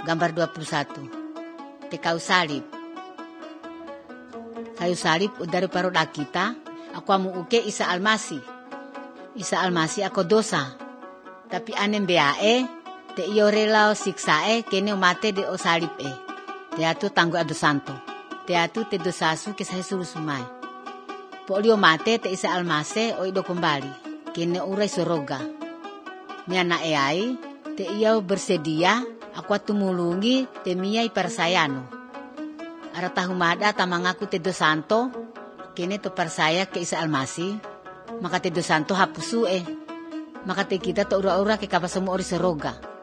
gambar 21. Te kayu salib. Kayu salib dari paroda kita, aku amu uke Isa Almasih. Isa Almasih ako dosa. Tapi anem beae, te iyo rela o siksae kene o mate de o salib e. Te atu tanggo ado santo. Te atu te dosasu kisah sulusumai. Po lio mate te Isa Almasih o ido kembali. Kene urai soroga. Ni anak ai, te iyo bersedia, aku atumulungi te miyai persayano. Ara tahumada tamangaku te do santo, kene to persaya ke Isa Almasih, maka te do santo hapusu maka te kita to ura-ura ke kapasemu ori soroga.